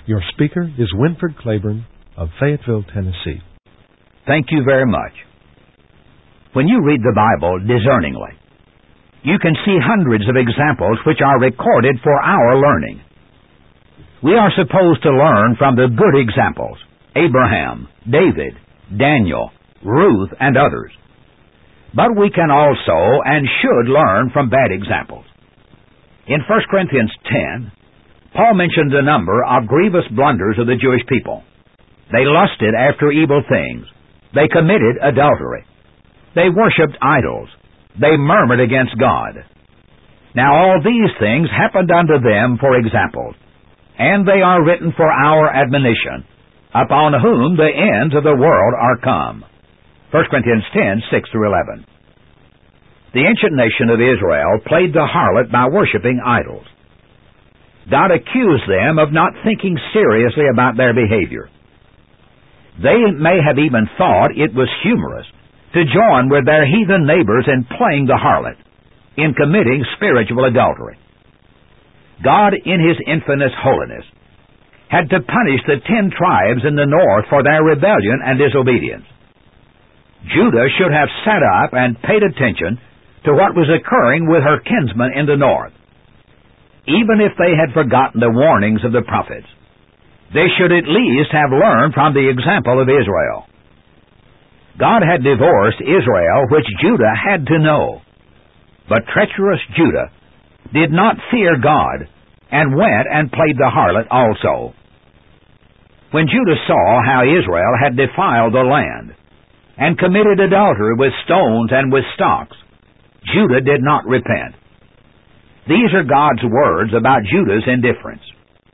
Your speaker is Winford Claiborne of Fayetteville, Tennessee. Thank you very much. When you read the Bible discerningly, you can see hundreds of examples which are recorded for our learning. We are supposed to learn from the good examples: Abraham, David, Daniel, Ruth, and others. But we can also and should learn from bad examples. In 1 Corinthians 10, Paul mentioned a number of grievous blunders of the Jewish people. They lusted after evil things. They committed adultery. They worshipped idols. They murmured against God. Now all these things happened unto them for examples, and they are written for our admonition, upon whom the ends of the world are come. 1 Corinthians 10, 6-11. The ancient nation of Israel played the harlot by worshiping idols. God accused them of not thinking seriously about their behavior. They may have even thought it was humorous to join with their heathen neighbors in playing the harlot, in committing spiritual adultery. God, in His infinite holiness, had to punish the 10 tribes in the north for their rebellion and disobedience. Judah should have sat up and paid attention to what was occurring with her kinsmen in the north. Even if they had forgotten the warnings of the prophets, they should at least have learned from the example of Israel. God had divorced Israel, which Judah had to know. But treacherous Judah did not fear God, and went and played the harlot also. When Judah saw how Israel had defiled the land, and committed adultery with stones and with stocks, Judah did not repent. These are God's words about Judah's indifference.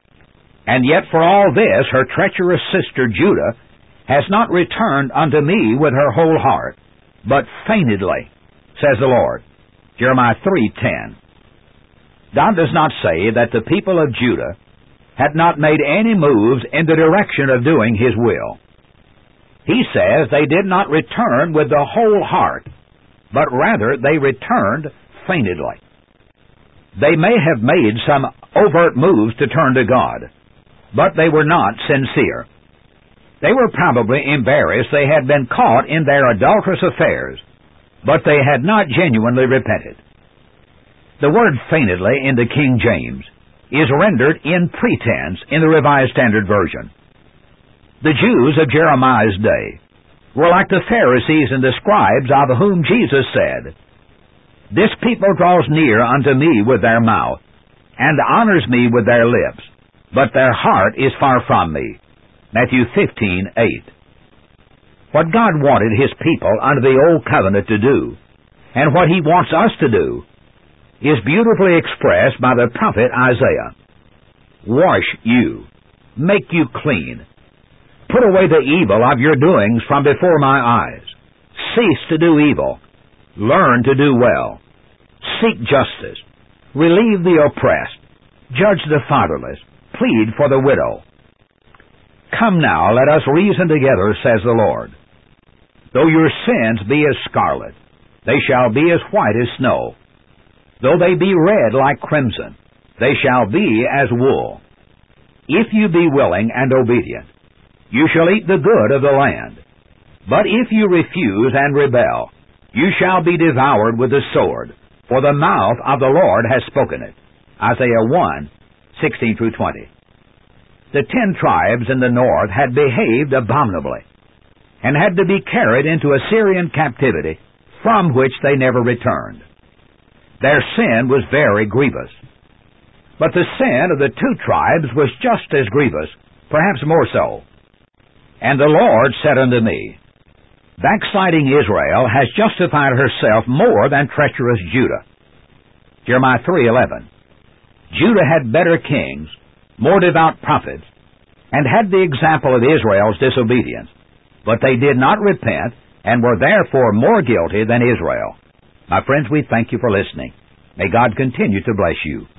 And yet for all this, her treacherous sister Judah has not returned unto me with her whole heart, but feignedly, says the Lord. Jeremiah 3:10. God does not say that the people of Judah had not made any moves in the direction of doing His will. He says they did not return with the whole heart, but rather they returned feignedly. They may have made some overt moves to turn to God, but they were not sincere. They were probably embarrassed they had been caught in their adulterous affairs, but they had not genuinely repented. The word feignedly in the King James is rendered in pretense in the Revised Standard Version. The Jews of Jeremiah's day were like the Pharisees and the scribes of whom Jesus said, "This people draws near unto me with their mouth, and honors me with their lips, but their heart is far from me." Matthew 15:8. What God wanted His people under the Old Covenant to do, and what He wants us to do, is beautifully expressed by the prophet Isaiah. "Wash you, make you clean. Put away the evil of your doings from before my eyes. Cease to do evil. Learn to do well. Seek justice. Relieve the oppressed. Judge the fatherless. Plead for the widow. Come now, let us reason together, says the Lord. Though your sins be as scarlet, they shall be as white as snow. Though they be red like crimson, they shall be as wool. If you be willing and obedient, you shall eat the good of the land. But if you refuse and rebel, you shall be devoured with the sword, for the mouth of the Lord has spoken it. Isaiah 1:16-20. The 10 tribes in the north had behaved abominably, and had to be carried into Assyrian captivity, from which they never returned. Their sin was very grievous. But the sin of the 2 tribes was just as grievous, perhaps more so. And the Lord said unto me, Backsliding Israel has justified herself more than treacherous Judah. Jeremiah 3:11. Judah had better kings, more devout prophets, and had the example of Israel's disobedience, but they did not repent and were therefore more guilty than Israel. My friends, we thank you for listening. May God continue to bless you.